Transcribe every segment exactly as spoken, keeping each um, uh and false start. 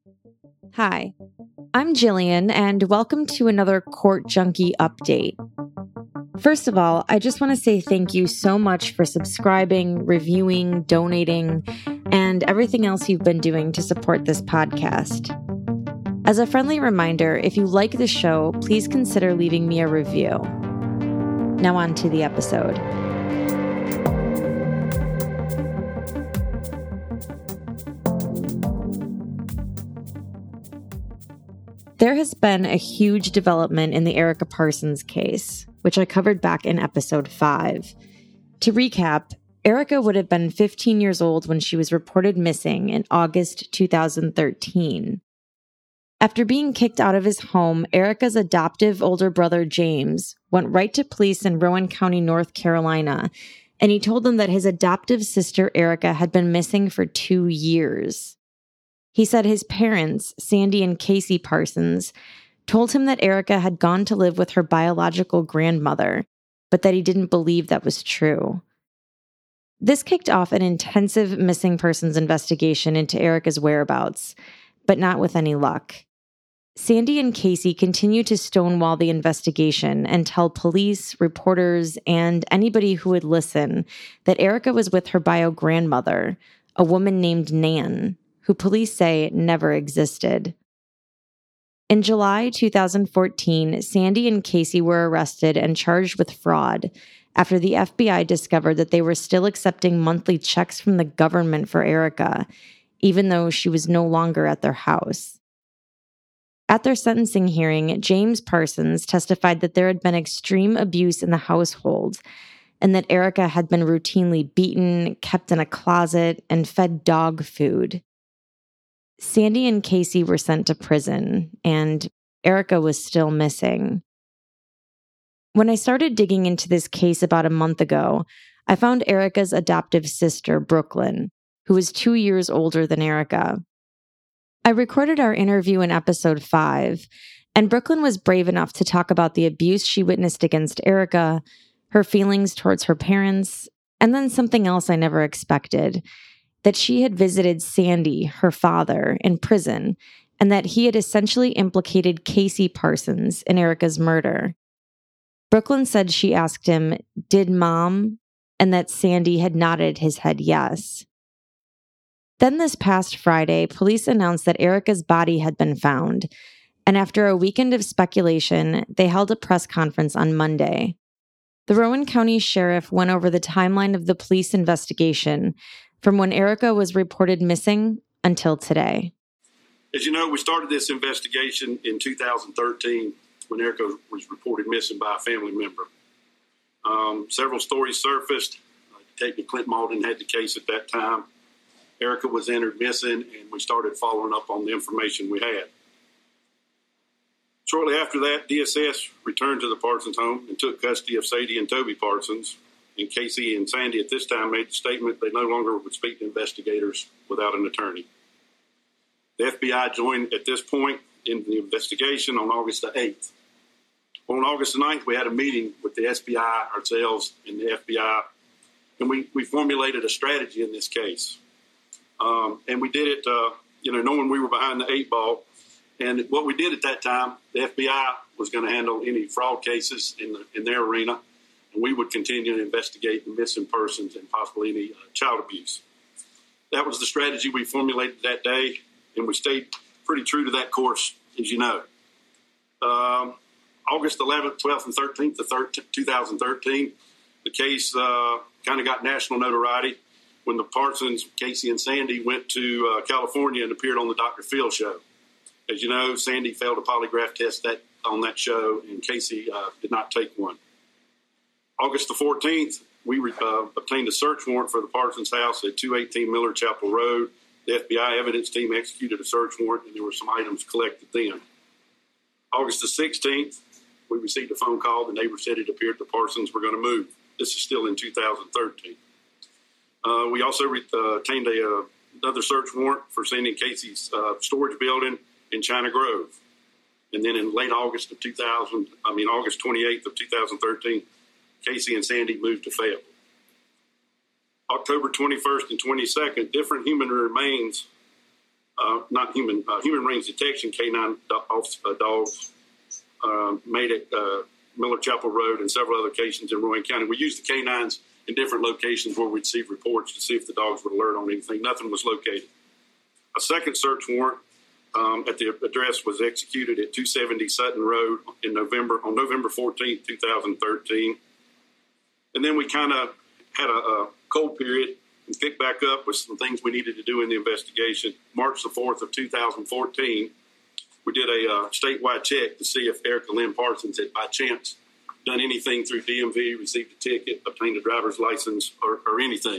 Hi, I'm Jillian, and welcome to another Court Junkie update. First of all, I just want to say thank you so much for subscribing, reviewing, donating, and everything else you've been doing to support this podcast. As a friendly reminder, if you like the show, please consider leaving me a review. Now on to the episode. There has been a huge development in the Erica Parsons case, which I covered back in episode five. To recap, Erica would have been fifteen years old when she was reported missing in August two thousand thirteen. After being kicked out of his home, Erica's adoptive older brother, James, went right to police in Rowan County, North Carolina, and he told them that his adoptive sister, Erica, had been missing for two years. He said his parents, Sandy and Casey Parsons, told him that Erica had gone to live with her biological grandmother, but that he didn't believe that was true. This kicked off an intensive missing persons investigation into Erica's whereabouts, but not with any luck. Sandy and Casey continued to stonewall the investigation and tell police, reporters, and anybody who would listen that Erica was with her bio grandmother, a woman named Nan, who police say never existed. In July two thousand fourteen, Sandy and Casey were arrested and charged with fraud after the F B I discovered that they were still accepting monthly checks from the government for Erica, even though she was no longer at their house. At their sentencing hearing, James Parsons testified that there had been extreme abuse in the household and that Erica had been routinely beaten, kept in a closet, and fed dog food. Sandy and Casey were sent to prison, and Erica was still missing. When I started digging into this case about a month ago, I found Erica's adoptive sister, Brooklyn, who was two years older than Erica. I recorded our interview in episode five, and Brooklyn was brave enough to talk about the abuse she witnessed against Erica, her feelings towards her parents, and then something else I never expected, that she had visited Sandy, her father, in prison, and that he had essentially implicated Casey Parsons in Erica's murder. Brooklyn said she asked him, "Did Mom?" and that Sandy had nodded his head yes. Then this past Friday, police announced that Erica's body had been found, and after a weekend of speculation, they held a press conference on Monday. The Rowan County Sheriff went over the timeline of the police investigation from when Erica was reported missing until today. As you know, we started this investigation in two thousand thirteen when Erica was reported missing by a family member. Um, several stories surfaced. Uh, Detective Clint Malden had the case at that time. Erica was entered missing, and we started following up on the information we had. Shortly after that, D S S returned to the Parsons home and took custody of Sadie and Toby Parsons. And Casey and Sandy at this time made the statement they no longer would speak to investigators without an attorney. The F B I joined at this point in the investigation on August the eighth. On August the ninth, we had a meeting with the S B I, ourselves, and the F B I, and we, we formulated a strategy in this case. Um, and we did it, uh, you know, knowing we were behind the eight ball. And what we did at that time, the F B I was going to handle any fraud cases in, the, in their arena. We would continue to investigate the missing persons and possibly any uh, child abuse. That was the strategy we formulated that day, and we stayed pretty true to that course, as you know. Um, August eleventh, twelfth, and thirteenth of two thousand thirteen, the case uh, kind of got national notoriety when the Parsons, Casey, and Sandy went to uh, California and appeared on the Doctor Phil show. As you know, Sandy failed a polygraph test that on that show, and Casey uh, did not take one. August the fourteenth, we uh, obtained a search warrant for the Parsons house at two eighteen Miller Chapel Road. The F B I evidence team executed a search warrant, and there were some items collected then. August the sixteenth, we received a phone call. The neighbor said it appeared the Parsons were going to move. This is still in two thousand thirteen. Uh, we also re- uh, obtained a, uh, another search warrant for Sandy and Casey's uh, storage building in China Grove. And then in late August of two thousand, I mean August twenty-eighth of two thousand thirteen, Casey and Sandy moved to Fayetteville. October twenty-first and twenty-second, different human remains uh, not human, uh, human range detection K nine do- uh, dogs uh, made it uh, Miller Chapel Road and several other locations in Rowan County. We used the K nines in different locations where we'd receive reports to see if the dogs would alert on anything. Nothing was located. A second search warrant um, at the address was executed at two seventy Sutton Road in November on November fourteenth, twenty thirteen. And then we kind of had a, a cold period and picked back up with some things we needed to do in the investigation. March the fourth of two thousand fourteen, we did a uh, statewide check to see if Erica Lynn Parsons had by chance done anything through D M V, received a ticket, obtained a driver's license, or, or anything.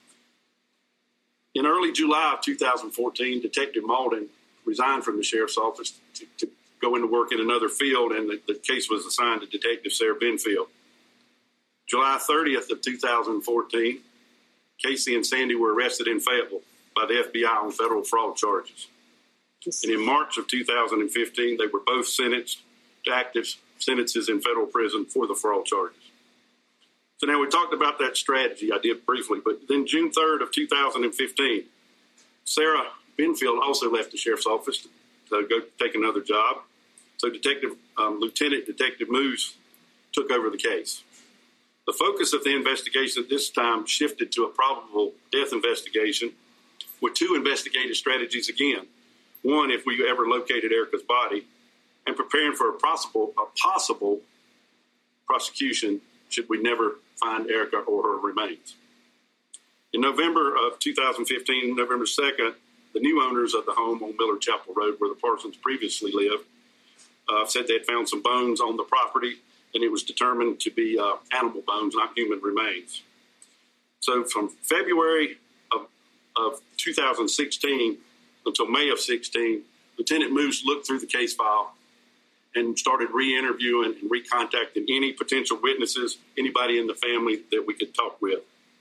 In early July of two thousand fourteen, Detective Malden resigned from the sheriff's office to, to go into work in another field, and the, the case was assigned to Detective Sarah Benfield. July thirtieth of two thousand fourteen, Casey and Sandy were arrested in Fayetteville by the F B I on federal fraud charges. And in March of two thousand fifteen, they were both sentenced to active sentences in federal prison for the fraud charges. So now we talked about that strategy. I did briefly, but then June third of two thousand fifteen, Sarah Benfield also left the sheriff's office to, to go take another job. So Detective um, Lieutenant Detective Moose took over the case. The focus of the investigation at this time shifted to a probable death investigation with two investigative strategies again. One, if we ever located Erica's body, and preparing for a possible, a possible prosecution should we never find Erica or her remains. In November of two thousand fifteen, November second, the new owners of the home on Miller Chapel Road, where the Parsons previously lived, uh, said they had found some bones on the property, and it was determined to be uh, animal bones, not human remains. So from February of, of two thousand sixteen until May of sixteen, Lieutenant Moose looked through the case file and started re-interviewing and recontacting any potential witnesses, anybody in the family that we could talk with.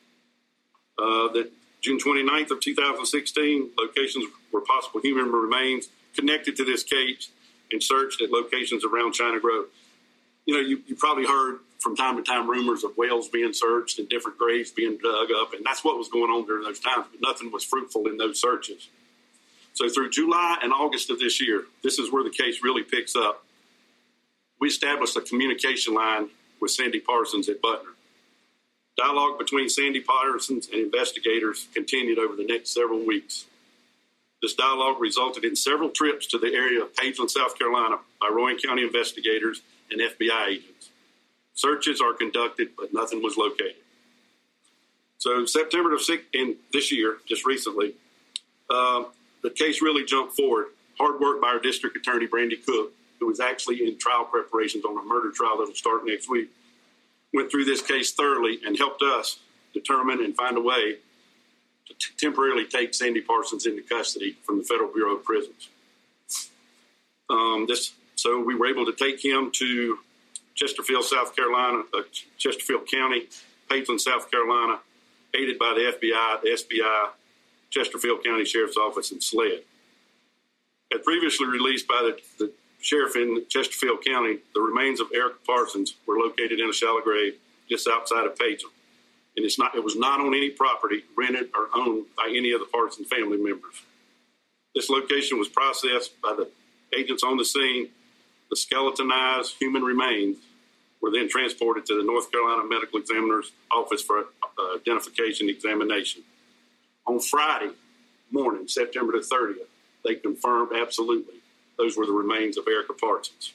Uh, that June twenty-ninth of two thousand sixteen, locations where possible human remains connected to this case and searched at locations around China Grove. You know, you, you probably heard from time to time rumors of wells being searched and different graves being dug up, and that's what was going on during those times, but nothing was fruitful in those searches. So through July and August of this year, this is where the case really picks up. We established a communication line with Sandy Parsons at Butner. Dialogue between Sandy Parsons and investigators continued over the next several weeks. This dialogue resulted in several trips to the area of Pageland, South Carolina by Rowan County investigators and F B I agents. Searches are conducted, but nothing was located. So September of six, in this year, just recently, uh, the case really jumped forward. Hard work by our district attorney, Brandy Cook, who was actually in trial preparations on a murder trial that will start next week, went through this case thoroughly and helped us determine and find a way to t- temporarily take Sandy Parsons into custody from the Federal Bureau of Prisons. Um, this, so we were able to take him to Chesterfield, South Carolina, uh, Chesterfield County, Pageland, South Carolina, aided by the F B I, the S B I, Chesterfield County Sheriff's Office, and SLED. As previously released by the, the sheriff in Chesterfield County, the remains of Erica Parsons were located in a shallow grave just outside of Pageland. And it's not, it was not on any property rented or owned by any of the Parsons family members. This location was processed by the agents on the scene. The skeletonized human remains were then transported to the North Carolina Medical Examiner's Office for uh, identification examination. On Friday morning, September the thirtieth, they confirmed absolutely those were the remains of Erica Parsons.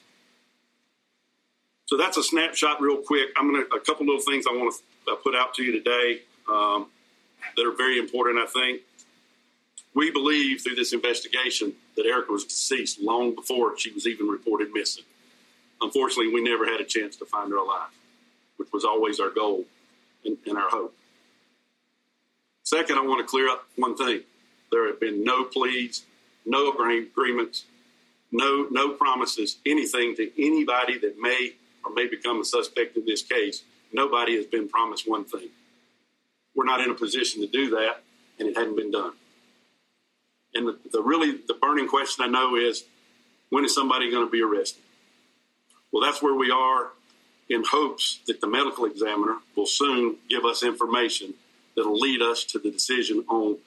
So that's a snapshot real quick. I'm going to, a couple little things I want to uh, put out to you today um, that are very important, I think. We believe through this investigation that Erica was deceased long before she was even reported missing. Unfortunately, we never had a chance to find her alive, which was always our goal and, and our hope. Second, I want to clear up one thing. There have been no pleas, no agreements, no no promises, anything to anybody that may or may become a suspect in this case. Nobody has been promised one thing. We're not in a position to do that, and it hadn't been done. And the, the really, the burning question I know is, when is somebody going to be arrested? Well, that's where we are, in hopes that the medical examiner will soon give us information that will lead us to the decision on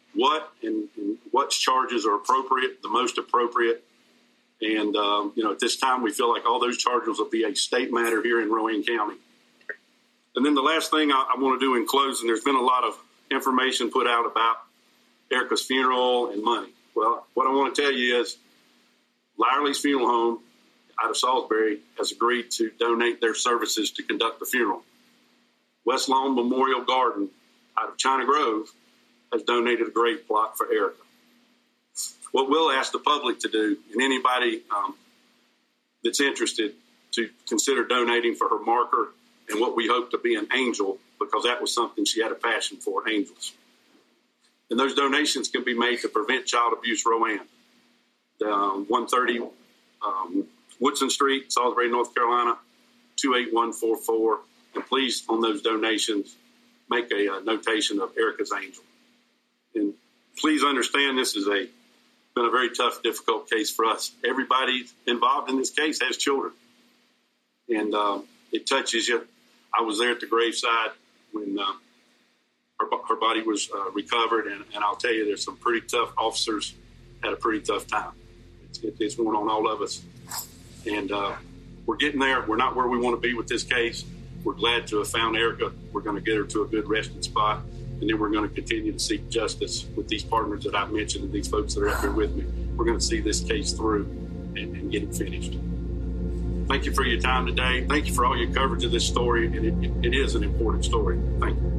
what and, and what charges are appropriate, the most appropriate. And, um, you know, at this time, we feel like all those charges will be a state matter here in Rowan County. And then the last thing I, I want to do in closing, there's been a lot of information put out about Erica's funeral and money. Well, what I want to tell you is Lyerly's Funeral Home out of Salisbury has agreed to donate their services to conduct the funeral. West Lawn Memorial Garden out of China Grove has donated a grave plot for Erica. What we'll ask the public to do, and anybody um, that's interested, to consider donating for her marker and what we hope to be an angel, because that was something she had a passion for, angels. And those donations can be made to Prevent Child Abuse Rowan. The, um, one thirty um, Woodson Street, Salisbury, North Carolina, two eight one four four. And please, on those donations, make a, a notation of Erica's angel. And please understand this is a been a very tough, difficult case for us. Everybody involved in this case has children. And um, it touches you. I was there at the graveside when uh, her, her body was uh, recovered, and, and I'll tell you, there's some pretty tough officers had a pretty tough time. It's, it, it's going on all of us. And uh, we're getting there. We're not where we want to be with this case. We're glad to have found Erica. We're going to get her to a good resting spot, and then we're going to continue to seek justice with these partners that I've mentioned and these folks that are up here with me. We're going to see this case through and, and get it finished. Thank you for your time today. Thank you for all your coverage of this story, and it, it, it is an important story. Thank you.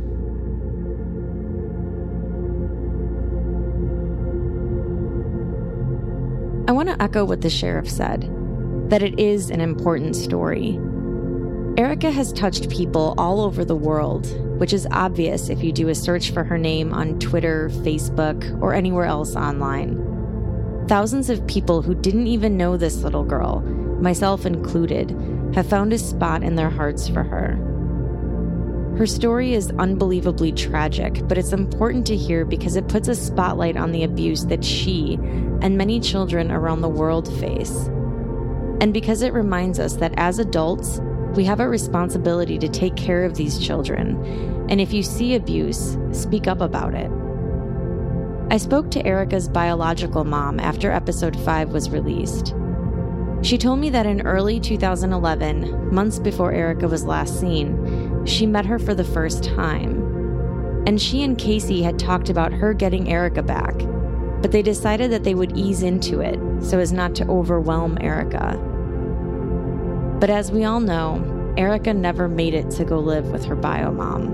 I want to echo what the sheriff said, that it is an important story. Erica has touched people all over the world, which is obvious if you do a search for her name on Twitter, Facebook, or anywhere else online. Thousands of people who didn't even know this little girl, myself included, have found a spot in their hearts for her. Her story is unbelievably tragic, but it's important to hear because it puts a spotlight on the abuse that she and many children around the world face. And because it reminds us that as adults, we have a responsibility to take care of these children, and if you see abuse, speak up about it. I spoke to Erica's biological mom after episode five was released. She told me that in early two thousand eleven, months before Erica was last seen, she met her for the first time. And she and Casey had talked about her getting Erica back, but they decided that they would ease into it so as not to overwhelm Erica. But as we all know, Erica never made it to go live with her bio mom.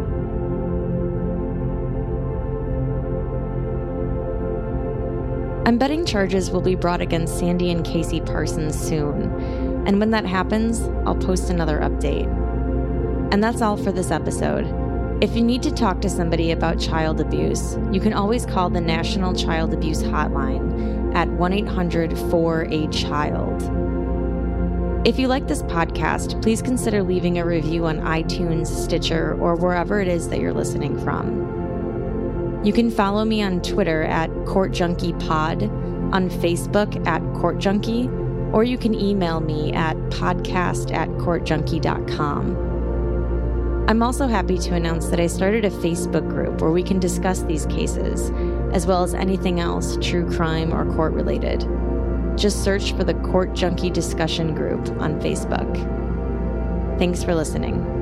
I'm betting charges will be brought against Sandy and Casey Parsons soon, and when that happens, I'll post another update. And that's all for this episode. If you need to talk to somebody about child abuse, you can always call the National Child Abuse Hotline at one eight hundred four A child. If you like this podcast, please consider leaving a review on iTunes, Stitcher, or wherever it is that you're listening from. You can follow me on Twitter at CourtJunkiePod, on Facebook at CourtJunkie, or you can email me at podcast at courtjunkie dot com. I'm also happy to announce that I started a Facebook group where we can discuss these cases, as well as anything else true crime or court-related. Just search for the Court Junkie Discussion Group on Facebook. Thanks for listening.